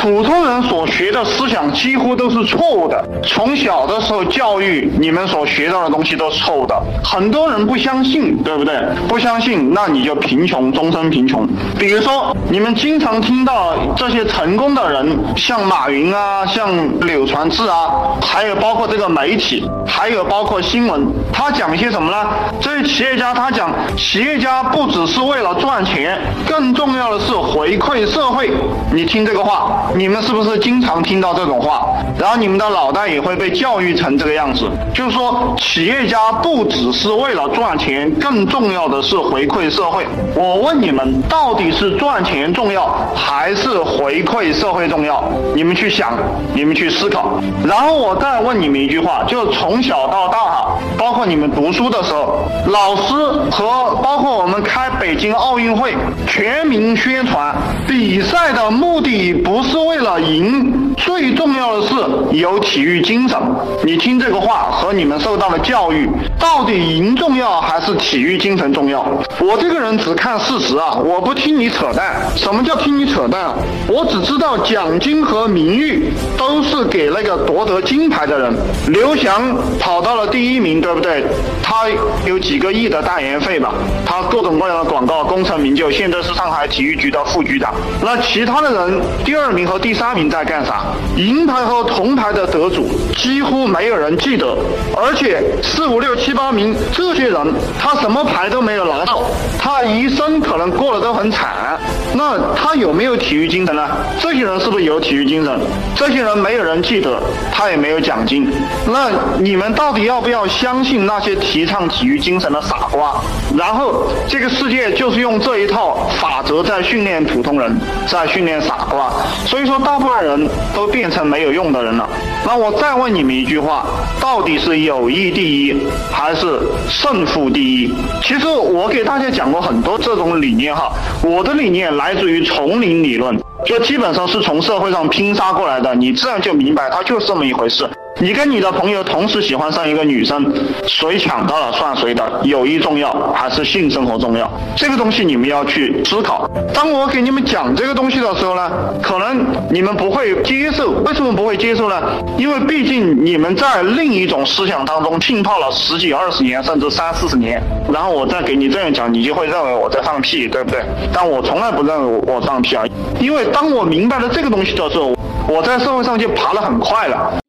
普通人所学的思想几乎都是错误的，从小的时候教育你们所学到的东西都是错误的。很多人不相信，对不对？不相信，那你就贫穷，终身贫穷。比如说，你们经常听到这些成功的人，像马云啊，像柳传志啊，还有包括这个媒体，还有包括新闻，他讲些什么呢？这些企业家他讲，企业家不只是为了赚钱，更重要的是回馈社会。你听这个话，你们是不是经常听到这种话？然后你们的脑袋也会被教育成这个样子，就是说企业家不只是为了赚钱，更重要的是回馈社会。我问你们，到底是赚钱重要还是回馈社会重要？你们去想，你们去思考。然后我再问你们一句话，就从小到大包括你们读书的时候，老师和包括我们开北京奥运会全民宣传，比赛的目的不是为了赢，最重要的是有体育精神。你听这个话和你们受到的教育，到底赢重要还是体育精神重要？我这个人只看事实啊，我不听你扯淡。什么叫听你扯淡？我只知道奖金和名誉都是给那个夺得金牌的人。刘翔跑到了第1名，对不对？他有几个亿的代言费吧，他各种各样的广告功成名就，现在是上海体育局的副局长。那其他的人第2名和第3名在干啥？银牌和铜牌的得主几乎没有人记得，而且4、5、6、7、8名这些人，他什么牌都没有拿到，他一生可能过得都很惨。那他有没有体育精神呢？这些人是不是有体育精神？这些人没有人记得，他也没有奖金。那你们到底要不要相信那些提倡体育精神的傻瓜？然后这个世界就是用这一套法则在训练普通人，在训练傻瓜。所以说大部分人都变成没有用的人了。那我再问你们一句话，到底是友谊第一还是胜负第一？其实我给大家讲过很多这种理念我的理念来自于丛林理论，就基本上是从社会上拼杀过来的，你自然就明白它就是这么一回事。你跟你的朋友同时喜欢上一个女生，谁抢到了算谁的，友谊重要还是性生活重要？这个东西你们要去思考。当我给你们讲这个东西的时候呢，可能你们不会接受。为什么不会接受呢？因为毕竟你们在另一种思想当中浸泡了10几20年甚至30、40年，然后我再给你这样讲，你就会认为我在放屁，对不对？但我从来不认为我放屁因为当我明白了这个东西的时候，我在社会上就爬得很快了。